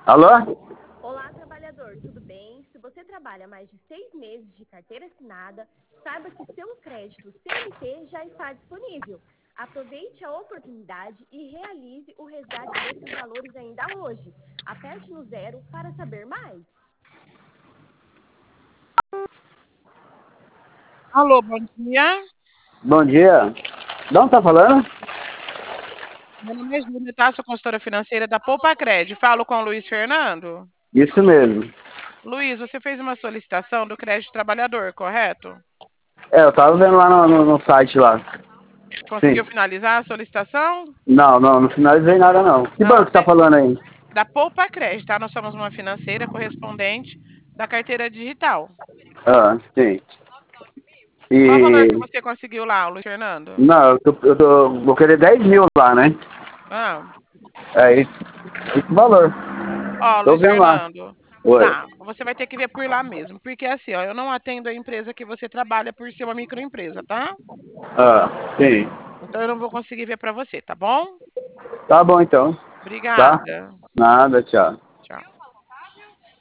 Alô? Olá, trabalhador, tudo bem? Se você trabalha mais de 6 meses de carteira assinada, saiba que seu crédito CLT já está disponível. Aproveite a oportunidade e realize o resgate desses valores ainda hoje. Aperte no zero para saber mais. Alô, bom dia. Bom dia. De onde tá falando? Meu nome é Júlia, tá? Sou consultora financeira da Poupa Cred. Falo com o Luiz Fernando. Isso mesmo. Luiz, você fez uma solicitação do crédito trabalhador, correto? Eu tava vendo lá no site lá. Sim. Conseguiu finalizar a solicitação? Não finalizei nada não. Que Não, banco tá falando aí? da Poupa Cred, tá? Nós somos uma financeira correspondente da carteira digital. Ah, sim. Qual o valor E. que você conseguiu lá, Luiz Fernando? Não, vou querer 10 mil lá, né? Ah, É esse valor. ó, Tô Luiz vendo lá. Fernando. Oi. Tá, você vai ter que ver por lá mesmo, porque assim, ó, eu não atendo a empresa que você trabalha por ser uma microempresa, tá? Ah, sim. Então eu não vou conseguir ver para você, tá bom? Tá bom então. Tá? Obrigada. Nada, tchau.